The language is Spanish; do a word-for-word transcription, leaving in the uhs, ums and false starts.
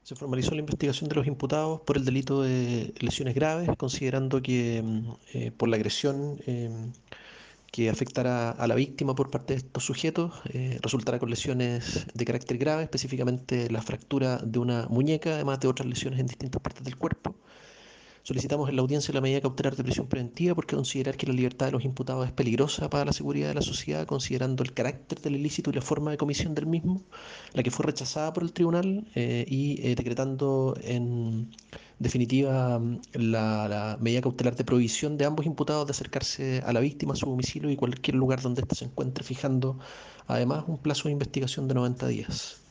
Se formalizó la investigación de los imputados por el delito de lesiones graves, considerando que mm, eh, por la agresión eh, que afectara a la víctima por parte de estos sujetos eh, resultara con lesiones de carácter grave, específicamente la fractura de una muñeca, además de otras lesiones en distintas partes del cuerpo. Solicitamos en la audiencia la medida cautelar de prisión preventiva porque considerar que la libertad de los imputados es peligrosa para la seguridad de la sociedad, considerando el carácter del ilícito y la forma de comisión del mismo, la que fue rechazada por el tribunal eh, y eh, decretando en definitiva mm, la, la medida cautelar de prohibición de ambos imputados de acercarse a la víctima, a su domicilio y cualquier lugar donde éste se encuentre, fijando además un plazo de investigación de noventa días.